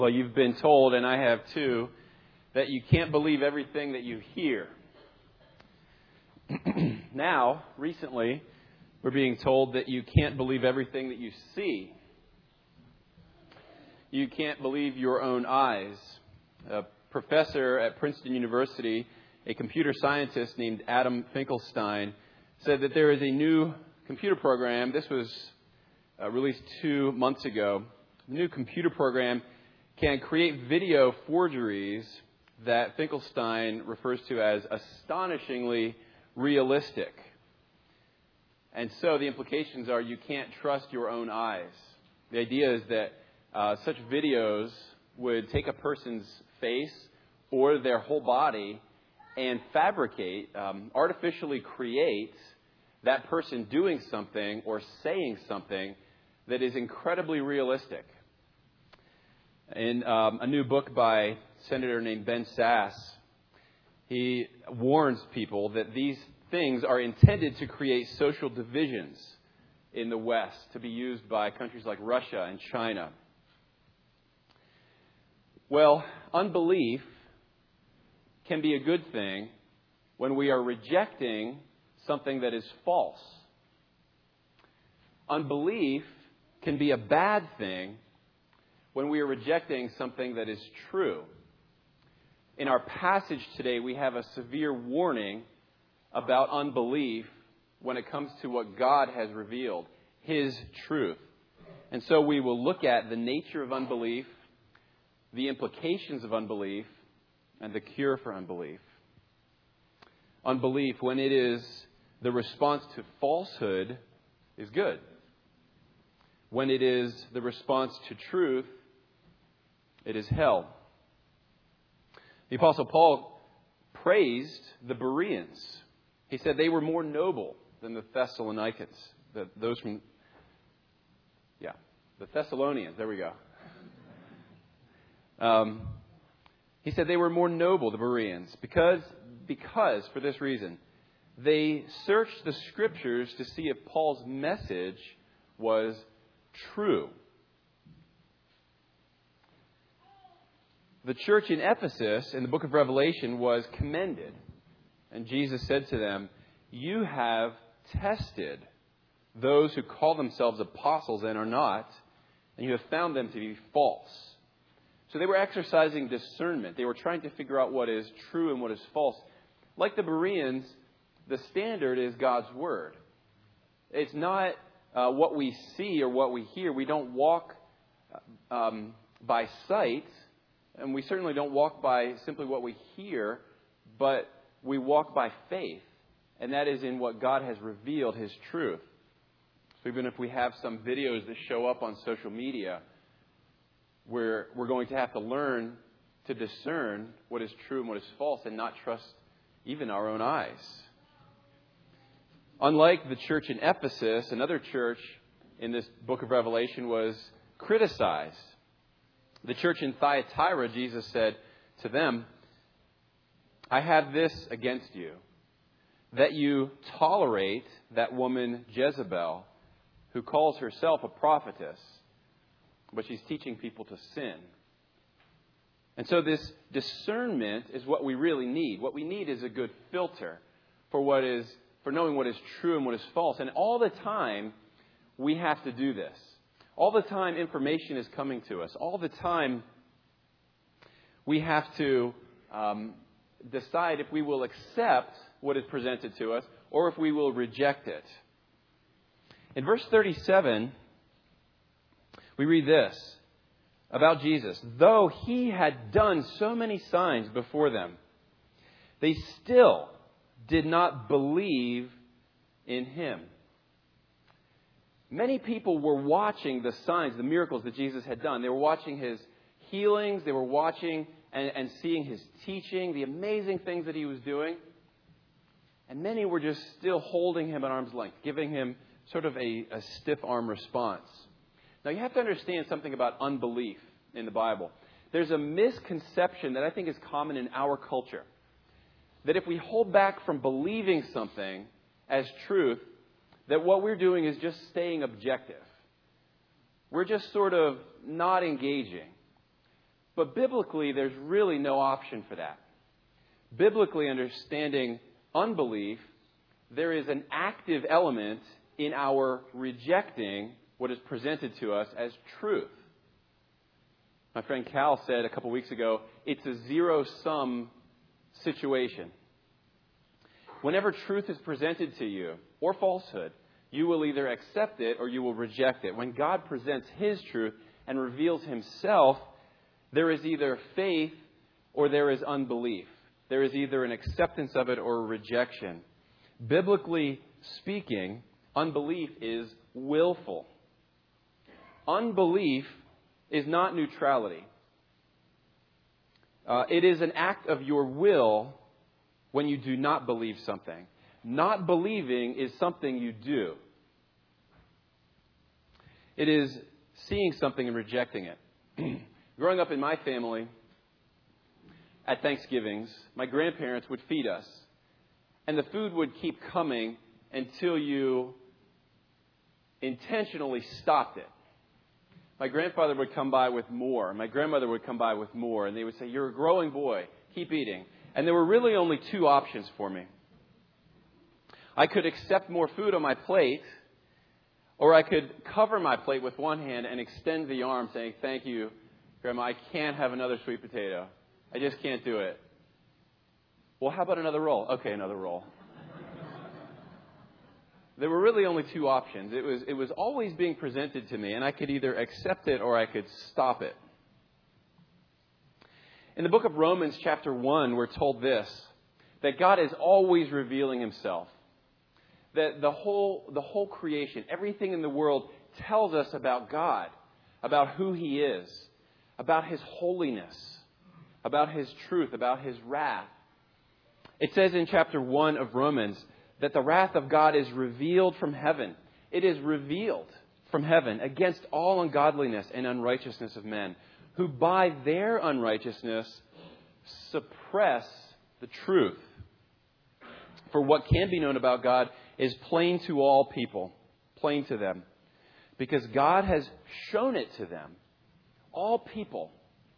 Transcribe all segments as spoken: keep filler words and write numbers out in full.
Well, you've been told, and I have too, that you can't believe everything that you hear. Now, recently, we're being told that you can't believe everything that you see. You can't believe your own eyes. A professor at Princeton University, a computer scientist named Adam Finkelstein, said that there is a new computer program. This was uh, released two months ago. A new computer program can create video forgeries that Finkelstein refers to as astonishingly realistic. And so the implications are you can't trust your own eyes. The idea is that uh, such videos would take a person's face or their whole body and fabricate, um, artificially create that person doing something or saying something that is incredibly realistic. In um, a new book by a senator named Ben Sasse, he warns people that these things are intended to create social divisions in the West to be used by countries like Russia and China. Well, unbelief can be a good thing when we are rejecting something that is false. Unbelief can be a bad thing when we are rejecting something that is true. In our passage today, we have a severe warning about unbelief when it comes to what God has revealed, His truth. And so we will look at the nature of unbelief, the implications of unbelief, and the cure for unbelief. Unbelief, when it is the response to falsehood, is good. When it is the response to truth, it is hell. The Apostle Paul praised the Bereans. He said they were more noble than the Thessalonians. The, those from, yeah, the Thessalonians. There we go. Um, he said they were more noble, the Bereans, because, because, for this reason, they searched the Scriptures to see if Paul's message was true. The church in Ephesus, in the book of Revelation, was commended. And Jesus said to them, "You have tested those who call themselves apostles and are not, and you have found them to be false." So they were exercising discernment. They were trying to figure out what is true and what is false. Like the Bereans, the standard is God's Word. It's not uh, what we see or what we hear. We don't walk um, by sight. And we certainly don't walk by simply what we hear, but we walk by faith. And that is in what God has revealed, His truth. So even if we have some videos that show up on social media, we're, we're going to have to learn to discern what is true and what is false and not trust even our own eyes. Unlike the church in Ephesus, another church in this book of Revelation was criticized. The church in Thyatira, Jesus said to them, "I have this against you, that you tolerate that woman Jezebel, who calls herself a prophetess, but she's teaching people to sin." And so this discernment is what we really need. What we need is a good filter for what is, for knowing what is true and what is false. And all the time, we have to do this. All the time information is coming to us. All the time we have to um, decide if we will accept what is presented to us or if we will reject it. In verse thirty-seven, we read this about Jesus. "Though He had done so many signs before them, they still did not believe in Him." Many people were watching the signs, the miracles that Jesus had done. They were watching His healings. They were watching and, and seeing His teaching, the amazing things that He was doing. And many were just still holding Him at arm's length, giving Him sort of a, a stiff arm response. Now, you have to understand something about unbelief in the Bible. There's a misconception that I think is common in our culture, that if we hold back from believing something as truth, that what we're doing is just staying objective. We're just sort of not engaging. But biblically, there's really no option for that. Biblically, understanding unbelief, there is an active element in our rejecting what is presented to us as truth. My friend Cal said a couple weeks ago, it's a zero-sum situation. Whenever truth is presented to you, or falsehood, you will either accept it or you will reject it. When God presents His truth and reveals Himself, there is either faith or there is unbelief. There is either an acceptance of it or a rejection. Biblically speaking, unbelief is willful. Unbelief is not neutrality. Uh, it is an act of your will when you do not believe something. Not believing is something you do. It is seeing something and rejecting it. Growing up in my family, at Thanksgivings, my grandparents would feed us. And the food would keep coming until you intentionally stopped it. My grandfather would come by with more. My grandmother would come by with more. And they would say, "You're a growing boy. Keep eating." And there were really only two options for me. I could accept more food on my plate, or I could cover my plate with one hand and extend the arm saying, "Thank you, Grandma. I can't have another sweet potato. I just can't do it." "Well, how about another roll?" "Okay, another roll." There were really only two options. It was, it was always being presented to me, and I could either accept it or I could stop it. In the book of Romans, chapter one, we're told this, that God is always revealing Himself. That the whole, the whole creation, everything in the world tells us about God, about who He is, about His holiness, about His truth, about His wrath. It says in chapter one of Romans that the wrath of God is revealed from heaven. It is revealed from heaven against all ungodliness and unrighteousness of men, who by their unrighteousness suppress the truth. For what can be known about God is plain to all people, plain to them, because God has shown it to them, all people.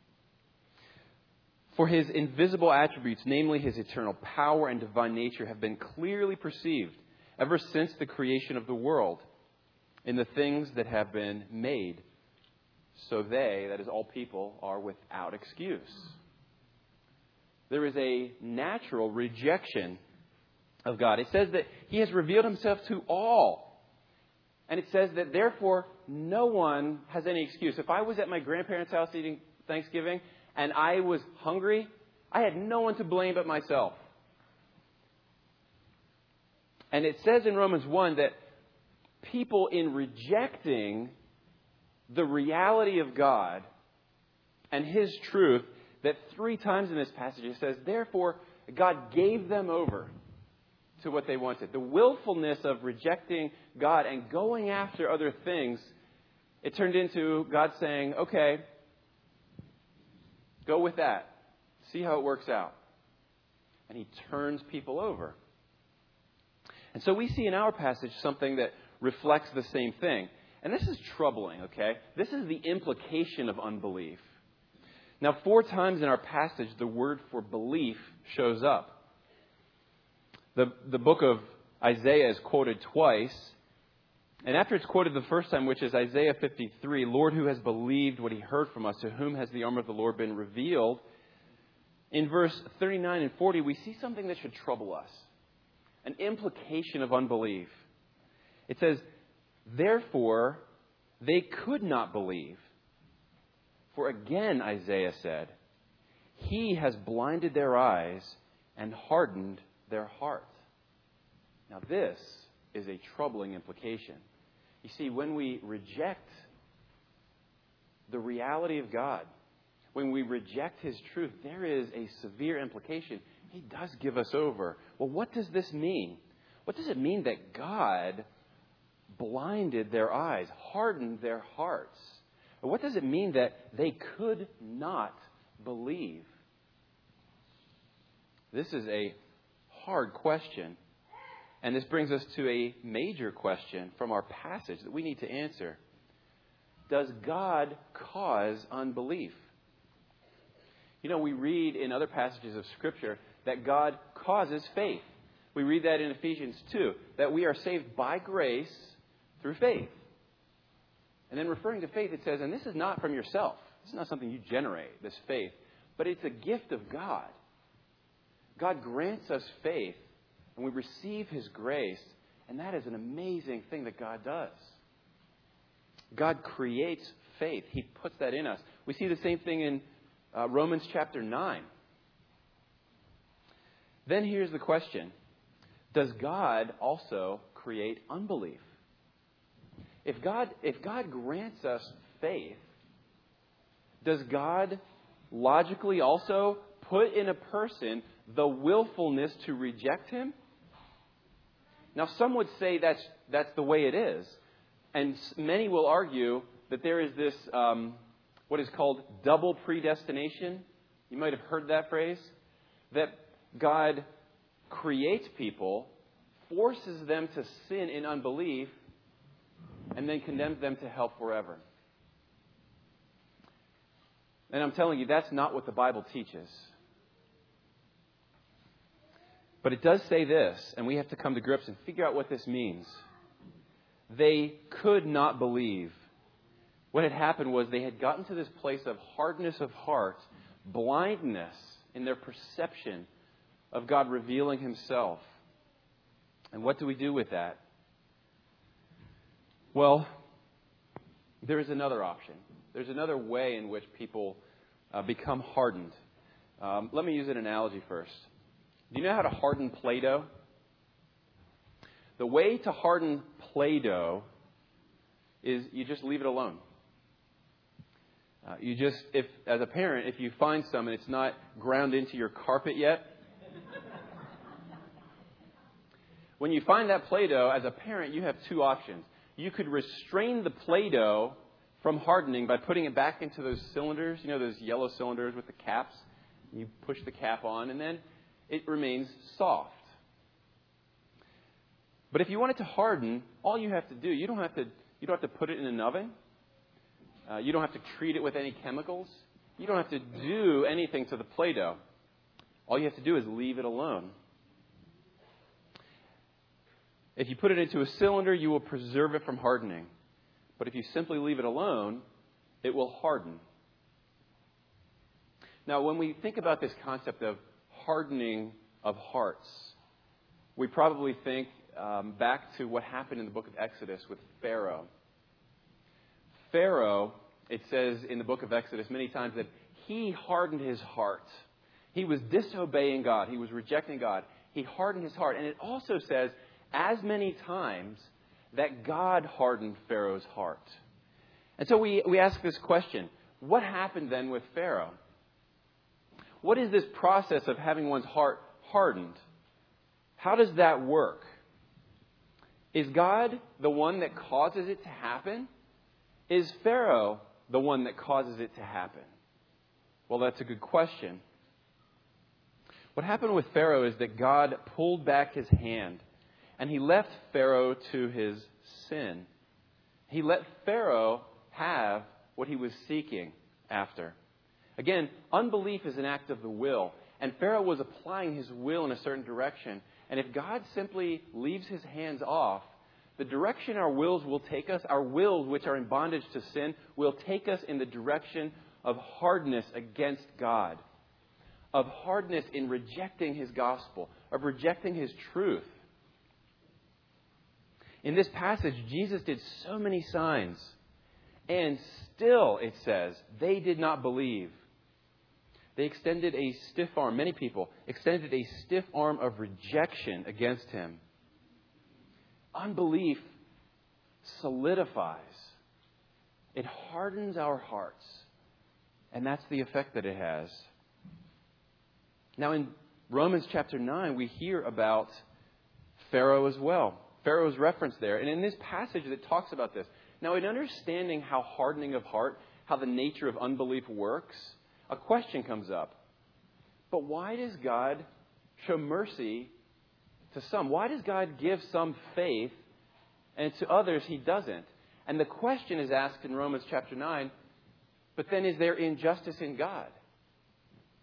For His invisible attributes, namely His eternal power and divine nature, have been clearly perceived ever since the creation of the world in the things that have been made. So they, that is all people, are without excuse. There is a natural rejection of God. It says that He has revealed Himself to all. And it says that therefore no one has any excuse. If I was at my grandparents' house eating Thanksgiving and I was hungry, I had no one to blame but myself. And it says in Romans one that people, in rejecting the reality of God and His truth, that three times in this passage it says, therefore God gave them over to what they wanted. The willfulness of rejecting God and going after other things, it turned into God saying, okay, go with that. See how it works out. And He turns people over. And so we see in our passage something that reflects the same thing. And this is troubling, okay? This is the implication of unbelief. Now, four times in our passage, the word for belief shows up. The, the book of Isaiah is quoted twice. And after it's quoted the first time, which is Isaiah fifty-three, Lord, who has believed what He heard from us, to whom has the arm of the Lord been revealed? In verse thirty-nine and forty, we see something that should trouble us. An implication of unbelief. It says, therefore, they could not believe. For again, Isaiah said, He has blinded their eyes and hardened their heart. Now this is a troubling implication. You see, when we reject the reality of God, when we reject His truth, there is a severe implication. He does give us over. Well, what does this mean? What does it mean that God blinded their eyes, hardened their hearts? Or what does it mean that they could not believe? This is a hard question. And this brings us to a major question from our passage that we need to answer. Does God cause unbelief? You know, we read in other passages of Scripture that God causes faith. We read that in Ephesians two, that we are saved by grace through faith. And then referring to faith, it says, and this is not from yourself. This is not something you generate, this faith. But it's a gift of God. God grants us faith, and we receive His grace. And that is an amazing thing that God does. God creates faith. He puts that in us. We see the same thing in uh, Romans chapter nine. Then here's the question. Does God also create unbelief? If God, if God grants us faith, does God logically also put in a person the willfulness to reject Him? Now, some would say that's that's the way it is. And many will argue that there is this, um, what is called double predestination. You might have heard that phrase. That God creates people, forces them to sin in unbelief, and then condemns them to hell forever. And I'm telling you, that's not what the Bible teaches. But it does say this, and we have to come to grips and figure out what this means. They could not believe. What had happened was they had gotten to this place of hardness of heart, blindness in their perception of God revealing Himself. And what do we do with that? Well, there is another option. There's another way in which people uh, become hardened. Um, let me use an analogy first. Do you know how to harden Play-Doh? The way to harden Play-Doh is you just leave it alone. Uh, you just, if as a parent, if you find some and it's not ground into your carpet yet, when you find that Play-Doh, as a parent, you have two options. You could restrain the Play-Doh from hardening by putting it back into those cylinders, you know, those yellow cylinders with the caps. And you push the cap on, and then it remains soft. But if you want it to harden, all you have to do, you don't have to, you don't have to put it in an oven. Uh, you don't have to treat it with any chemicals. You don't have to do anything to the Play-Doh. All you have to do is leave it alone. If you put it into a cylinder, you will preserve it from hardening. But if you simply leave it alone, it will harden. Now, when we think about this concept of hardening of hearts, we probably think um, back to what happened in the book of Exodus with Pharaoh. Pharaoh, it says in the book of Exodus many times that he hardened his heart. He was disobeying God. He was rejecting God. He hardened his heart. And it also says as many times that God hardened Pharaoh's heart. And so we, we ask this question, what happened then with Pharaoh? What is this process of having one's heart hardened? How does that work? Is God the one that causes it to happen? Is Pharaoh the one that causes it to happen? Well, that's a good question. What happened with Pharaoh is that God pulled back His hand and He left Pharaoh to his sin. He let Pharaoh have what he was seeking after. Again, unbelief is an act of the will. And Pharaoh was applying his will in a certain direction. And if God simply leaves His hands off, the direction our wills will take us, our wills which are in bondage to sin, will take us in the direction of hardness against God. Of hardness in rejecting His gospel. Of rejecting His truth. In this passage, Jesus did so many signs. And still, it says, they did not believe. They extended a stiff arm. Many people extended a stiff arm of rejection against Him. Unbelief solidifies. It hardens our hearts. And that's the effect that it has. Now in Romans chapter nine, we hear about Pharaoh as well. Pharaoh is referenced there. And in this passage that talks about this. Now in understanding how hardening of heart, how the nature of unbelief works, a question comes up. But why does God show mercy to some? Why does God give some faith and to others He doesn't? And the question is asked in Romans chapter nine, but then is there injustice in God?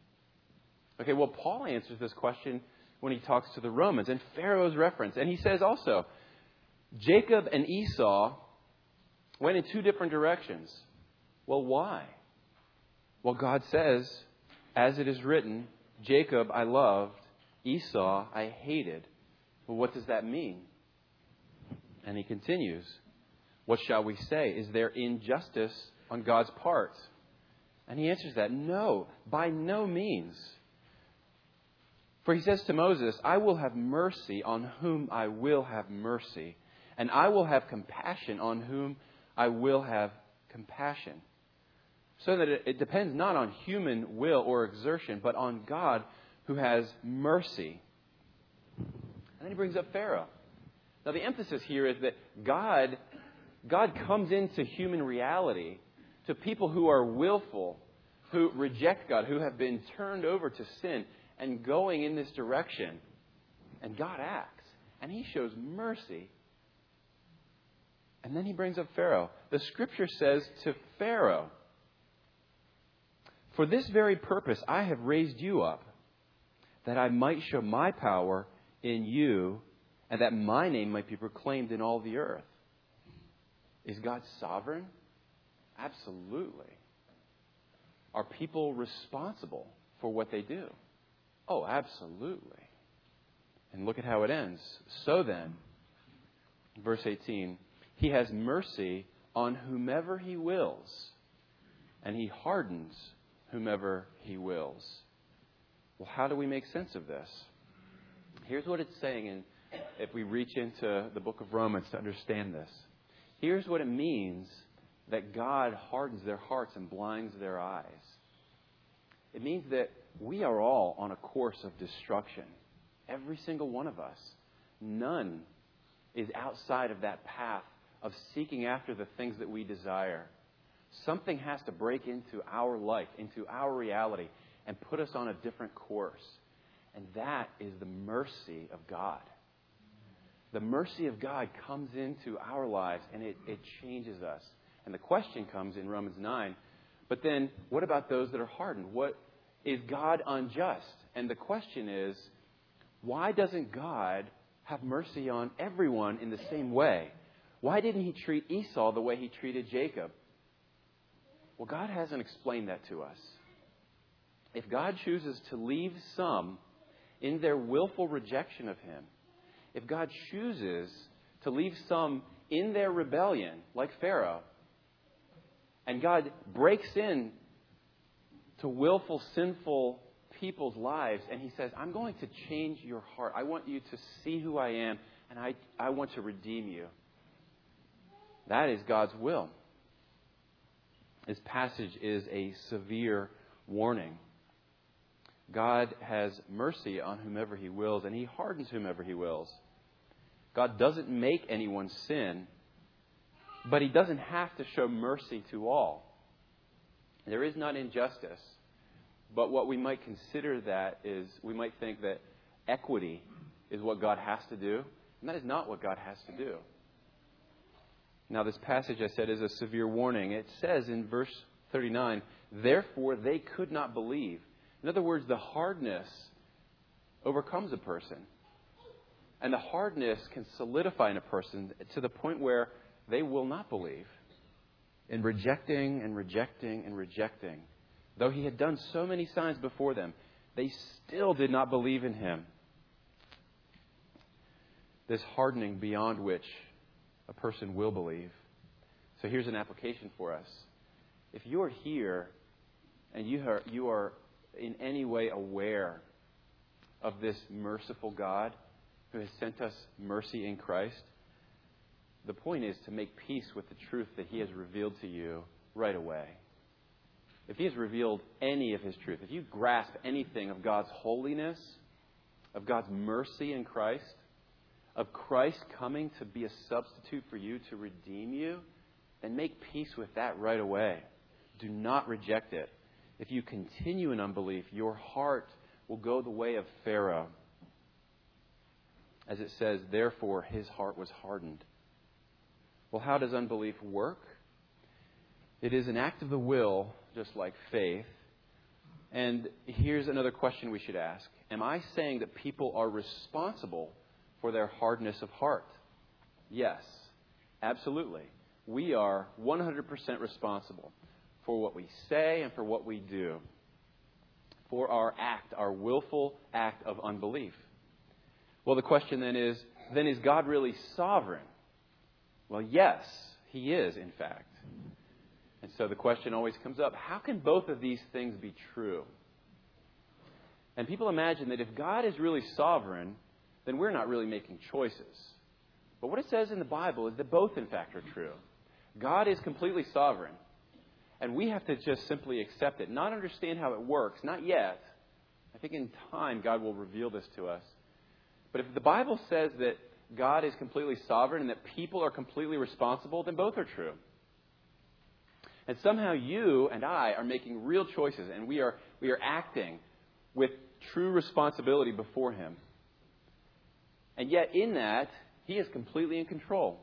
Okay, well, Paul answers this question when he talks to the Romans, and Pharaoh's reference. And he says also, Jacob and Esau went in two different directions. Well, why? Well, God says, as it is written, Jacob I loved, Esau I hated. Well, what does that mean? And he continues, what shall we say? Is there injustice on God's part? And he answers that, no, by no means. For he says to Moses, I will have mercy on whom I will have mercy, and I will have compassion on whom I will have compassion. So that it, it depends not on human will or exertion, but on God who has mercy. And then he brings up Pharaoh. Now the emphasis here is that God, God comes into human reality to people who are willful, who reject God, who have been turned over to sin and going in this direction. And God acts. And he shows mercy. And then he brings up Pharaoh. The Scripture says to Pharaoh, for this very purpose I have raised you up, that I might show my power in you, and that my name might be proclaimed in all the earth. Is God sovereign? Absolutely. Are people responsible for what they do? Oh, absolutely. And look at how it ends. So then, verse eighteen, he has mercy on whomever he wills, and he hardens whomever he wills. Well, how do we make sense of this? Here's what it's saying, and if we reach into the book of Romans to understand this. Here's what it means that God hardens their hearts and blinds their eyes. It means that we are all on a course of destruction. Every single one of us. None is outside of that path of seeking after the things that we desire. Something has to break into our life, into our reality, and put us on a different course. And that is the mercy of God. The mercy of God comes into our lives and it, it changes us. And the question comes in Romans nine, but then what about those that are hardened? What is God unjust? And the question is, why doesn't God have mercy on everyone in the same way? Why didn't he treat Esau the way he treated Jacob? Well, God hasn't explained that to us. If God chooses to leave some in their willful rejection of him, if God chooses to leave some in their rebellion, like Pharaoh, and God breaks in to willful, sinful people's lives, and he says, I'm going to change your heart. I want you to see who I am, and I, I want to redeem you. That is God's will. This passage is a severe warning. God has mercy on whomever he wills, and he hardens whomever he wills. God doesn't make anyone sin, but he doesn't have to show mercy to all. There is not injustice, but what we might consider that is, we might think that equity is what God has to do, and that is not what God has to do. Now, this passage, I said, is a severe warning. It says in verse thirty-nine, therefore they could not believe. In other words, the hardness overcomes a person. And the hardness can solidify in a person to the point where they will not believe. In rejecting and rejecting and rejecting. Though he had done so many signs before them, they still did not believe in him. This hardening beyond which a person will believe. So here's an application for us. If you are here and you are, you are in any way aware of this merciful God who has sent us mercy in Christ, the point is to make peace with the truth that he has revealed to you right away. If he has revealed any of his truth, if you grasp anything of God's holiness, of God's mercy in Christ, of Christ coming to be a substitute for you, to redeem you, then make peace with that right away. Do not reject it. If you continue in unbelief, your heart will go the way of Pharaoh. As it says, therefore his heart was hardened. Well, how does unbelief work? It is an act of the will, just like faith, And here's another question we should ask. Am I saying that people are responsible for their hardness of heart? Yes, absolutely. We are one hundred percent responsible for what we say and for what we do, for our act, our willful act of unbelief. Well, the question then is, then is God really sovereign? Well, yes, He is, in fact. And so the question always comes up, how can both of these things be true? And people imagine that if God is really sovereign, then we're not really making choices. But what it says in the Bible is that both, in fact, are true. God is completely sovereign. And we have to just simply accept it, not understand how it works, not yet. I think in time God will reveal this to us. But if the Bible says that God is completely sovereign and that people are completely responsible, then both are true. And somehow you and I are making real choices, and we are we are acting with true responsibility before Him. And yet in that, He is completely in control.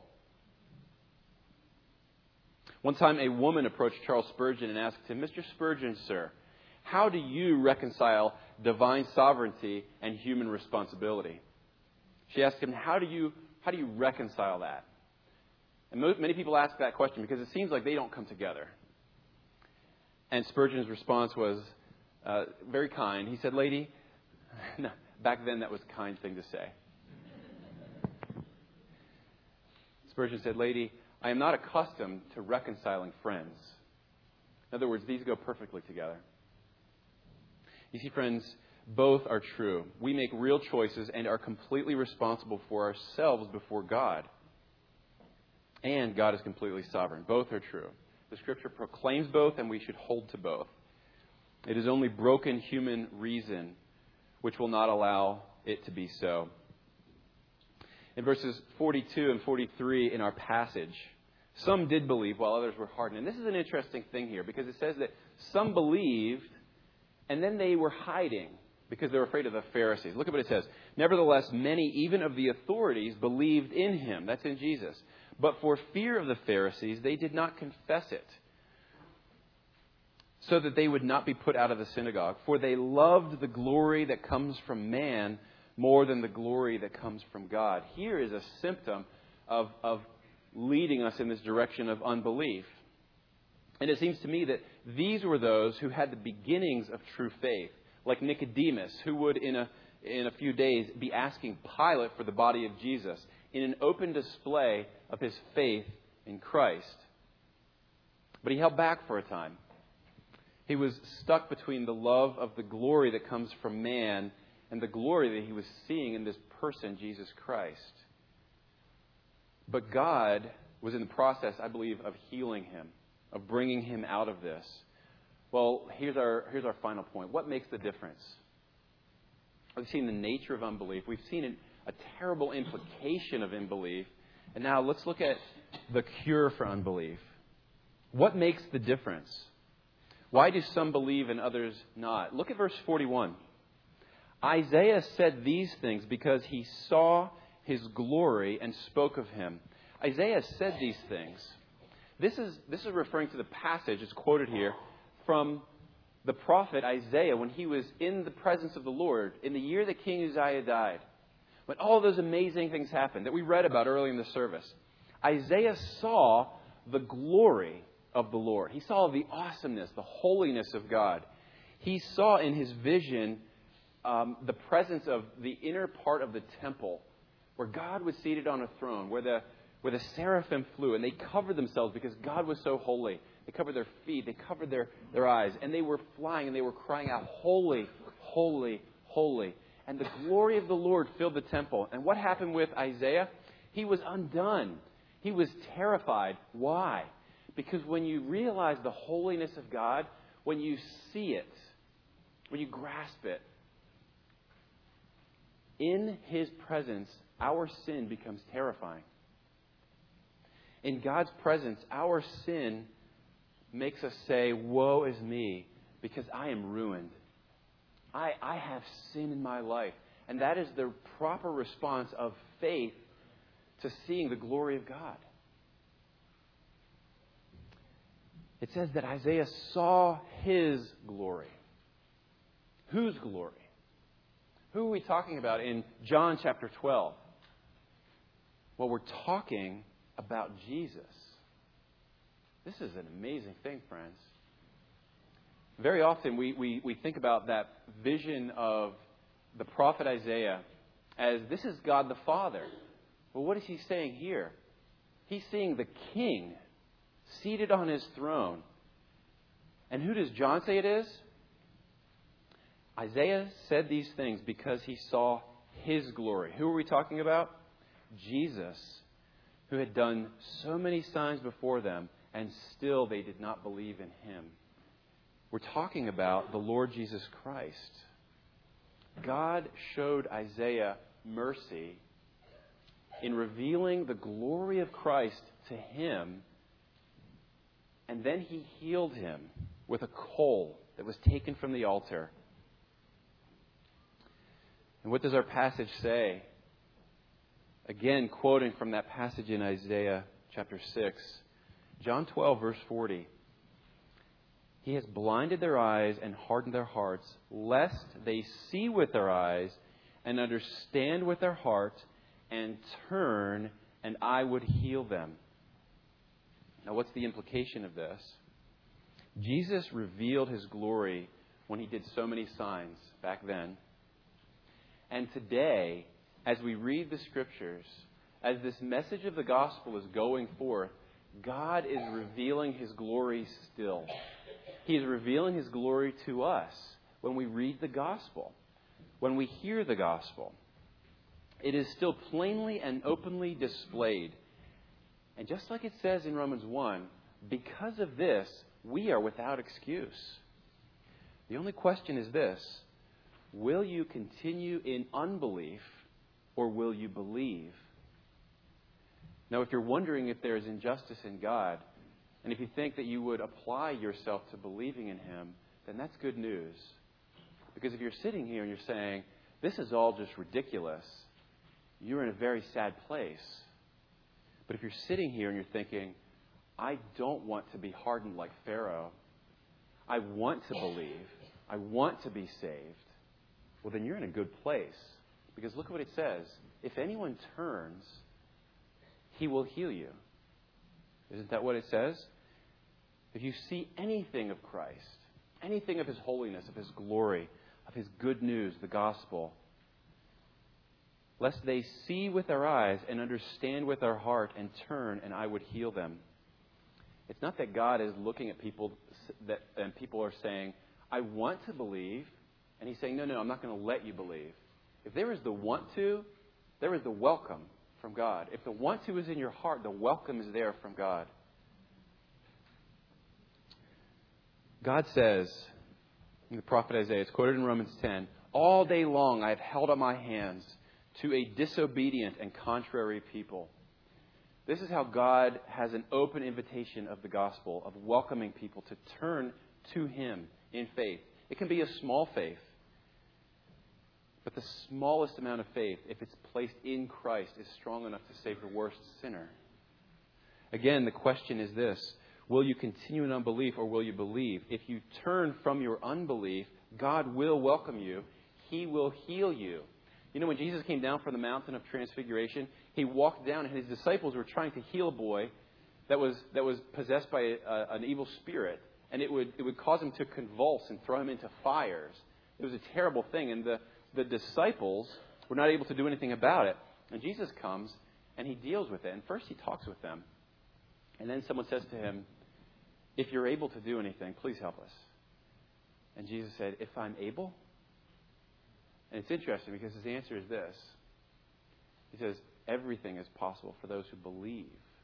One time a woman approached Charles Spurgeon and asked him, Mister Spurgeon, sir, how do you reconcile divine sovereignty and human responsibility? She asked him, how do you how do you reconcile that? And most, many people ask that question because it seems like they don't come together. And Spurgeon's response was uh, very kind. He said, lady, no, back then that was a kind thing to say. Spurgeon said, lady, I am not accustomed to reconciling friends. In other words, these go perfectly together. You see, friends, both are true. We make real choices and are completely responsible for ourselves before God. And God is completely sovereign. Both are true. The Scripture proclaims both, and we should hold to both. It is only broken human reason which will not allow it to be so. In verses forty-two and forty-three in our passage, some did believe while others were hardened. And this is an interesting thing here because it says that some believed and then they were hiding because they were afraid of the Pharisees. Look at what it says. Nevertheless, many even of the authorities believed in Him. That's in Jesus. But for fear of the Pharisees, they did not confess it, so that they would not be put out of the synagogue. For they loved the glory that comes from man more than the glory that comes from God. Here is a symptom of, of leading us in this direction of unbelief. And it seems to me that these were those who had the beginnings of true faith, like Nicodemus, who would in a in a few days be asking Pilate for the body of Jesus in an open display of his faith in Christ. But he held back for a time. He was stuck between the love of the glory that comes from man and the glory that he was seeing in this person, Jesus Christ. But God was in the process, I believe, of healing him, of bringing him out of this. Well, here's our here's our final point. What makes the difference? We've seen the nature of unbelief. We've seen an, a terrible implication of unbelief. And now let's look at the cure for unbelief. What makes the difference? Why do some believe and others not? Look at verse forty-one. Isaiah said these things because he saw his glory and spoke of him. Isaiah said these things. This is, this is referring to the passage, it's quoted here, from the prophet Isaiah when he was in the presence of the Lord in the year that King Uzziah died. When all those amazing things happened that we read about early in the service. Isaiah saw the glory of the Lord. He saw the awesomeness, the holiness of God. He saw in his vision um, the presence of the inner part of the temple where God was seated on a throne, where the where the seraphim flew, and they covered themselves because God was so holy. They covered their feet, they covered their, their eyes, and they were flying and they were crying out, holy, holy, holy. And the glory of the Lord filled the temple. And what happened with Isaiah? He was undone. He was terrified. Why? Because when you realize the holiness of God, when you see it, when you grasp it, in His presence, our sin becomes terrifying. In God's presence, our sin makes us say, woe is me, because I am ruined. I, I have sin in my life. And that is the proper response of faith to seeing the glory of God. It says that Isaiah saw His glory. Whose glory? Who are we talking about in John chapter twelve? Well, we're talking about Jesus. This is an amazing thing, friends. Very often we, we, we think about that vision of the prophet Isaiah as this is God the Father. Well, what is he saying here? He's seeing the King seated on his throne. And who does John say it is? Isaiah said these things because he saw his glory. Who are we talking about? Jesus, who had done so many signs before them, and still they did not believe in him. We're talking about the Lord Jesus Christ. God showed Isaiah mercy in revealing the glory of Christ to him, and then he healed him with a coal that was taken from the altar. And what does our passage say? Again, quoting from that passage in Isaiah chapter six, John twelve, verse forty. He has blinded their eyes and hardened their hearts, lest they see with their eyes and understand with their heart and turn, and I would heal them. Now, what's the implication of this? Jesus revealed his glory when he did so many signs back then. And today, as we read the Scriptures, as this message of the gospel is going forth, God is revealing his glory still. He is revealing his glory to us when we read the gospel, when we hear the gospel. It is still plainly and openly displayed. And just like it says in Romans one, because of this, we are without excuse. The only question is this: will you continue in unbelief, or will you believe? Now, if you're wondering if there is injustice in God, and if you think that you would apply yourself to believing in him, then that's good news. Because if you're sitting here and you're saying, this is all just ridiculous, you're in a very sad place. But if you're sitting here and you're thinking, I don't want to be hardened like Pharaoh, I want to believe, I want to be saved, well, then you're in a good place. Because look at what it says. If anyone turns, he will heal you. Isn't that what it says? If you see anything of Christ, anything of his holiness, of his glory, of his good news, the gospel, lest they see with their eyes and understand with their heart and turn, and I would heal them. It's not that God is looking at people that, and people are saying, I want to believe, and he's saying, no, no, I'm not going to let you believe. If there is the want to, there is the welcome from God. If the want to is in your heart, the welcome is there from God. God says, in the prophet Isaiah, it's quoted in Romans ten, all day long I have held up my hands to a disobedient and contrary people. This is how God has an open invitation of the gospel, of welcoming people to turn to him in faith. It can be a small faith, but the smallest amount of faith, if it's placed in Christ, is strong enough to save the worst sinner. Again, the question is this: will you continue in unbelief, or will you believe? If you turn from your unbelief, God will welcome you. He will heal you. You know, when Jesus came down from the mountain of transfiguration, he walked down and his disciples were trying to heal a boy that was that was possessed by a, an evil spirit. And it would it would cause him to convulse and throw him into fires. It was a terrible thing. And the, the disciples were not able to do anything about it. And Jesus comes and he deals with it. And first he talks with them. And then someone says to him, if you're able to do anything, please help us. And Jesus said, if I'm able? And it's interesting because his answer is this. He says, everything is possible for those who believe.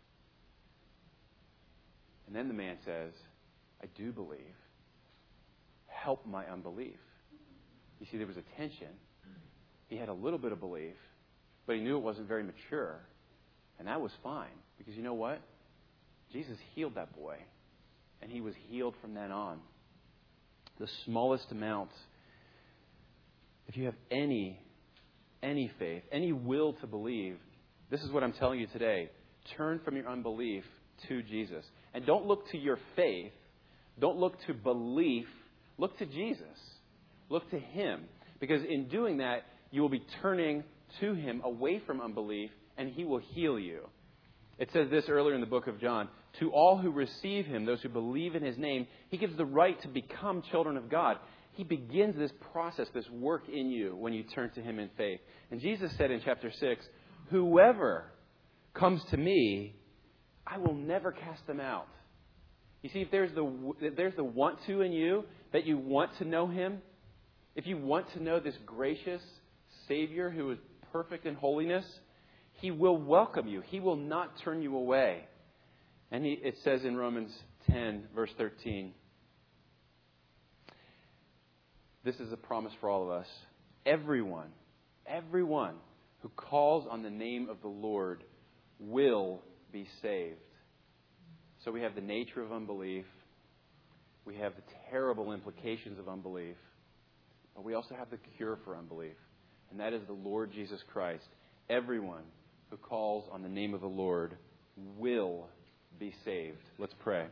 And then the man says, I do believe. Help my unbelief. You see, there was a tension. He had a little bit of belief, but he knew it wasn't very mature. And that was fine. Because you know what? Jesus healed that boy. And he was healed from then on. The smallest amount. If you have any, any faith, any will to believe, this is what I'm telling you today. Turn from your unbelief to Jesus. And don't look to your faith. Don't look to belief. Look to Jesus. Look to Him. Because in doing that, you will be turning to Him away from unbelief, and He will heal you. It says this earlier in the book of John. To all who receive Him, those who believe in His name, He gives the right to become children of God. He begins this process, this work in you when you turn to Him in faith. And Jesus said in chapter six, whoever comes to me, I will never cast them out. You see, if there's the if there's the want to in you, that you want to know Him, if you want to know this gracious Savior who is perfect in holiness, He will welcome you. He will not turn you away. And he, it says in Romans ten, verse thirteen, this is a promise for all of us. Everyone, everyone who calls on the name of the Lord will be saved. So we have the nature of unbelief. We have the terrible implications of unbelief. But we also have the cure for unbelief. And that is the Lord Jesus Christ. Everyone who calls on the name of the Lord will be saved. Let's pray.